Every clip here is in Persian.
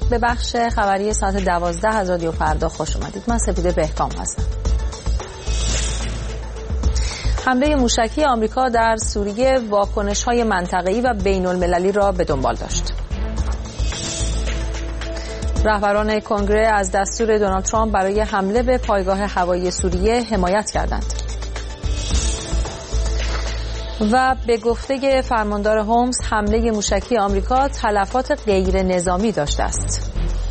به بخش خبری ساعت 12 از رادیو فردا خوش اومدید. من سپیده بهکام هستم. حمله موشکی آمریکا در سوریه واکنش‌های منطقه‌ای و بین‌المللی را به دنبال داشت. رهبران کنگره از دستور دونالد ترامپ برای حمله به پایگاه هوایی سوریه حمایت کردند. و به گفته فرماندار هومس حمله موشکی آمریکا تلفات غیر نظامی داشته است.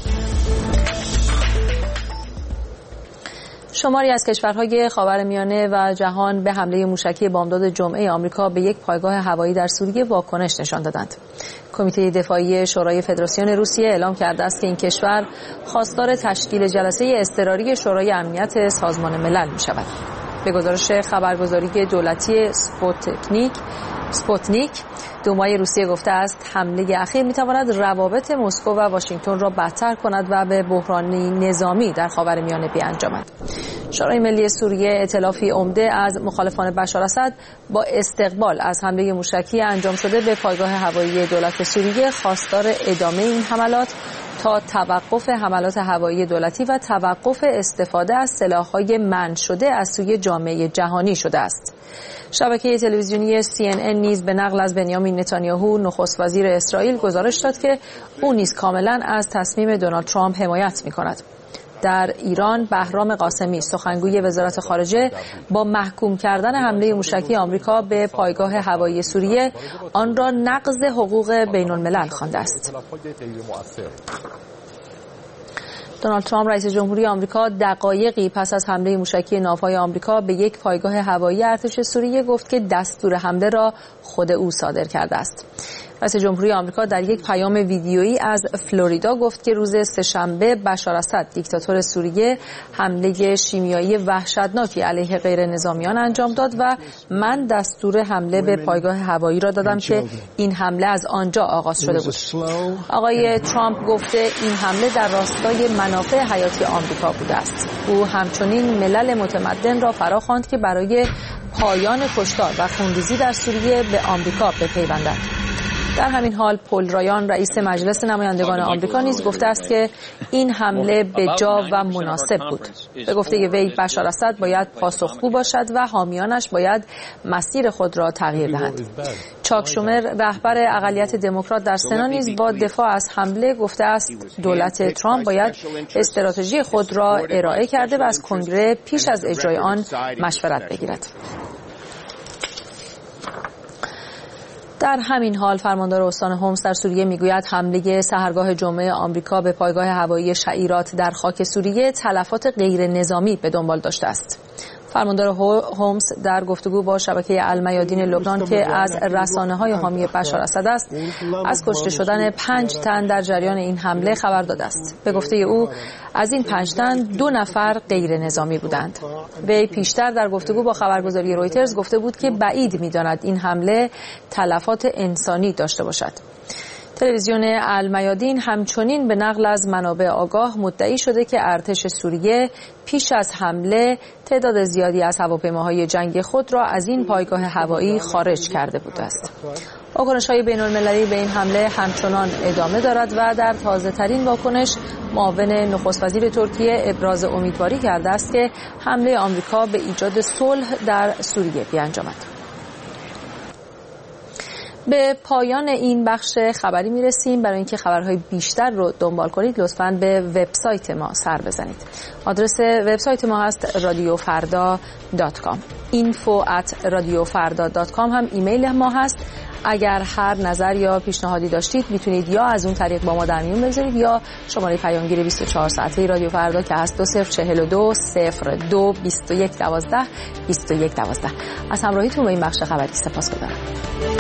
شماری از کشورهای خاورمیانه و جهان به حمله موشکی بامداد جمعه آمریکا به یک پایگاه هوایی در سوریه واکنش نشان دادند. کمیته دفاعی شورای فدراسیون روسیه اعلام کرده است که این کشور خواستار تشکیل جلسه اضطراری شورای امنیت سازمان ملل می شود. به گزارش خبرگزاری دولتی سپوتنیک، دومای روسیه گفته است حمله اخیر می‌تواند روابط مسکو و واشنگتن را بدتر کند و به بحرانی نظامی در خاورمیانه بیانجامد. شورای ملی سوریه ائتلافی عمده از مخالفان بشاراسد با استقبال از حمله موشکی انجام شده به پایگاه هوایی دولت سوریه خواستار ادامه این حملات تا توقف حملات هوایی دولتی و توقف استفاده از سلاح‌های منع شده از سوی جامعه جهانی شده است. شبکه تلویزیونی CNN نیز به نقل از بنیامین نتانیاهو نخست وزیر اسرائیل گزارش داد که او نیز کاملا از تصمیم دونالد ترامپ حمایت می‌کند. در ایران بهرام قاسمی سخنگوی وزارت خارجه با محکوم کردن حمله موشکی آمریکا به پایگاه هوایی سوریه آن را نقض حقوق بین‌الملل خوانده است. دونالد ترامپ رئیس جمهوری آمریکا دقایقی پس از حمله موشکی ناوهای آمریکا به یک پایگاه هوایی ارتش سوریه گفت که دستور حمله را خود او صادر کرده است. رئیس جمهوری آمریکا در یک پیام ویدیویی از فلوریدا گفت که روز سه‌شنبه بشار اسد دیکتاتور سوریه حمله شیمیایی وحشتناکی علیه غیر نظامیان انجام داد و من دستور حمله به پایگاه هوایی را دادم که این حمله از آنجا آغاز شده بود. آقای ترامپ گفته این حمله در راستای منافع حیاتی آمریکا بوده است. او همچنین ملل متمدن را فراخواند که برای پایان کشتار و خونریزی در سوریه به آمریکا بپیوندند. در همین حال پل رایان رئیس مجلس نمایندگان آمریکا نیز گفته است که این حمله به جا و مناسب بود. به گفته وی بشار اسد باید پاسخگو باشد و حامیانش باید مسیر خود را تغییر دهند. چاک شومر رهبر اقلیت دموکرات در سنا نیز با دفاع از حمله گفته است دولت ترامپ باید استراتژی خود را ارائه کرده و از کنگره پیش از اجرای آن مشورت بگیرد. در همین حال فرماندار استان هومس در سوریه میگوید حمله سحرگاه جمعه آمریکا به پایگاه هوایی شعیرات در خاک سوریه تلفات غیر نظامی به دنبال داشته است. فرماندار هومس در گفتگو با شبکه المیادین لبنان که از رسانه‌های حامی بشار اسد است از کشته شدن 5 تن در جریان این حمله خبر داده است. به گفته او از این 5 تن 2 نفر غیر نظامی بودند. وی پیشتر در گفتگو با خبرگزاری رویترز گفته بود که بعید می‌داند این حمله تلفات انسانی داشته باشد. تلویزیون المیادین همچنین به نقل از منابع آگاه مدعی شده که ارتش سوریه پیش از حمله تعداد زیادی از هواپیماهای جنگی خود را از این پایگاه هوایی خارج کرده بوده است. واکنش‌های بین‌المللی به این حمله همچنان ادامه دارد و در تازه‌ترین واکنش معاون نخست وزیر ترکیه ابراز امیدواری کرده است که حمله آمریکا به ایجاد صلح در سوریه بیانجامد. به پایان این بخش خبری میرسیم. برای اینکه خبرهای بیشتر رو دنبال کنید لطفاً به وبسایت ما سر بزنید. آدرس وبسایت ما هست radiofarda.com. info@radiofarda.com هم ایمیل ما هست. اگر هر نظر یا پیشنهادی داشتید میتونید یا از اون طریق با ما در میون بگذارید یا شماره پیامگیر 24 ساعته رادیو فردا که هست 2042 02 21 12 21 12. از همراهیتون با این بخش خبری سپاسگزارم.